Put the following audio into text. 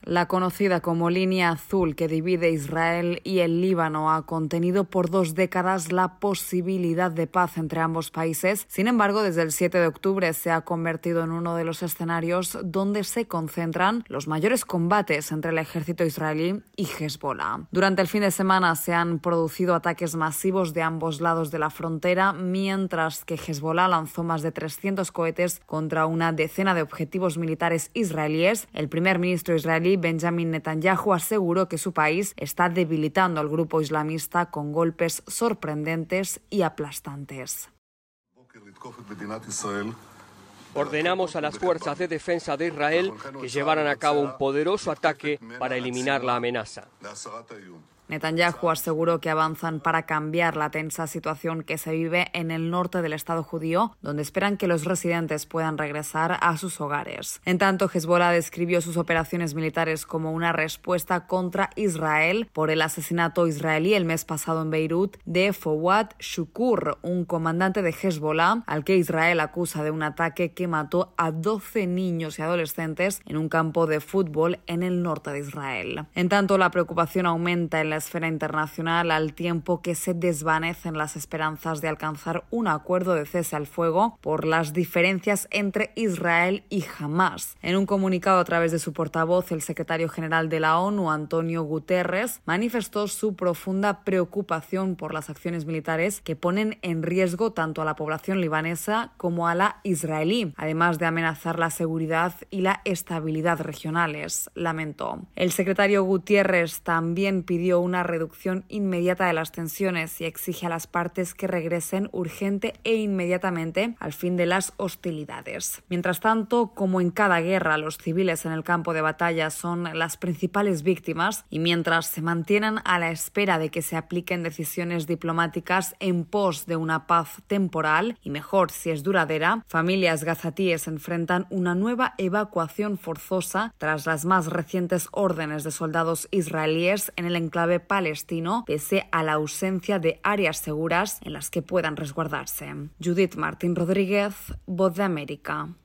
La conocida como línea azul que divide Israel y el Líbano ha contenido por 2 décadas la posibilidad de paz entre ambos países. Sin embargo, desde el 7 de octubre se ha convertido en uno de los escenarios donde se concentran los mayores combates entre el ejército israelí y Hezbollah. Durante el fin de semana se han producido ataques masivos de ambos lados de la frontera, mientras que Hezbollah lanzó más de 300 cohetes contra una decena de objetivos militares israelíes. El primer ministro israelí Benjamin Netanyahu aseguró que su país está debilitando al grupo islamista con golpes sorprendentes y aplastantes. Ordenamos a las fuerzas de defensa de Israel que llevaran a cabo un poderoso ataque para eliminar la amenaza. Netanyahu aseguró que avanzan para cambiar la tensa situación que se vive en el norte del Estado judío, donde esperan que los residentes puedan regresar a sus hogares. En tanto, Hezbollah describió sus operaciones militares como una respuesta contra Israel por el asesinato israelí el mes pasado en Beirut de Fouad Shukur, un comandante de Hezbollah al que Israel acusa de un ataque que mató a 12 niños y adolescentes en un campo de fútbol en el norte de Israel. En tanto, la preocupación aumenta en la esfera internacional al tiempo que se desvanecen las esperanzas de alcanzar un acuerdo de cese al fuego por las diferencias entre Israel y Hamás. En un comunicado a través de su portavoz, el secretario general de la ONU, Antonio Guterres, manifestó su profunda preocupación por las acciones militares que ponen en riesgo tanto a la población libanesa como a la israelí, además de amenazar la seguridad y la estabilidad regionales, lamentó. El secretario Guterres también pidió una reducción inmediata de las tensiones y exige a las partes que regresen urgente e inmediatamente al fin de las hostilidades. Mientras tanto, como en cada guerra, los civiles en el campo de batalla son las principales víctimas y mientras se mantienen a la espera de que se apliquen decisiones diplomáticas en pos de una paz temporal y mejor si es duradera, familias gazatíes enfrentan una nueva evacuación forzosa tras las más recientes órdenes de soldados israelíes en el enclave palestino, pese a la ausencia de áreas seguras en las que puedan resguardarse. Judith Martín Rodríguez, Voz de América.